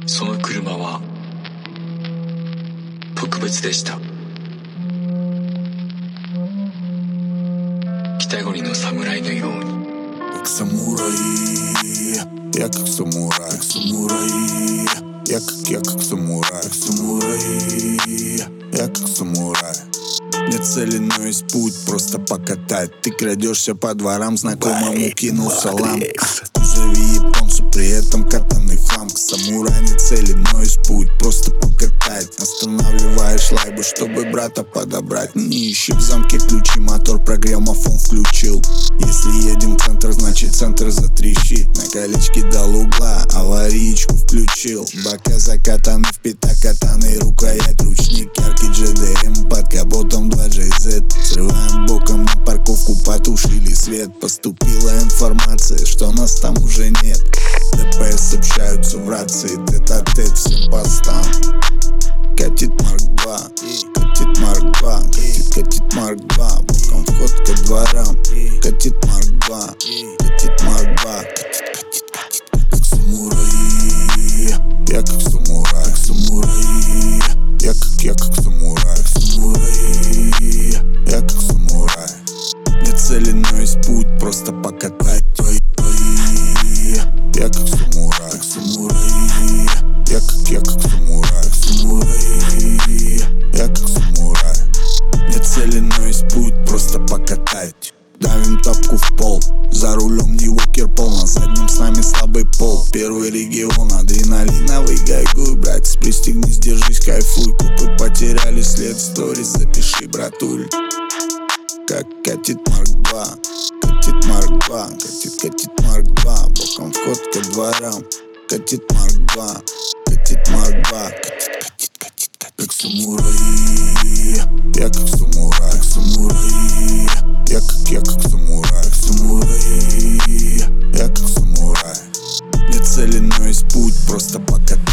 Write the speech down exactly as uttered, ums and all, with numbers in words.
その車は特別でした。北国の侍のように。 Как самурай, я как самурай, как самурай, я как я как самурай, как самурай, я как самурай. Нет цели, но есть путь, просто покатать. Ты крадешься по дворам, знакомому кинул салам. Кузови японцу, при этом катанный фланг. Самурай не цели, но есть путь, просто покатать. Останавливаешь лайбу, чтобы брата подобрать. Не ищи в замке ключи, мотор программофон включил. Если едем в центр, значит центр затрещит. На колечке дал угла, аварийку включил. Бока закатаны в пятак, катаны, рукоять, ручник. Яркий джи ди эм под капотом два джей зет. Срываем боком на парковку, потушили свет. Поступила информация, что нас там уже нет. ДПС общаются в рации, тет-а-тет всем постам. Катит Марк два, катит Марк два, катит, катит Марк два, боком вход ко дворам. Катит Марк два, катит Марк два, катит, катит, катит, как самурай. Я как самурай, как самурай. Я как, я как самурай, как самурай. Я как самурай. Нет цели, но есть путь, просто покатать. Я как самурай, как самурай. Я как, я как самурай, как самурай. Я как самурай. Нет цели, но есть путь, просто покатать. Давим тапку в пол, за рулем не Уокер Пол. На заднем с нами слабый пол. Первый регион, адреналиновый гайгуй. Братец, пристегнись, держись, кайфуй. Купы потеряли след, сторис запиши, братуль. Как катит Марк два, катит Марк два, катит, катит Марк два, боком вход ко дворам. Катит Марк два, катит Марк два, катит, катит, катит, катит, как самурай. Я как самурай, как самурай. Я как, я как самурай, как самурай. Я как самурай. Нет цели, но есть путь, просто покатать.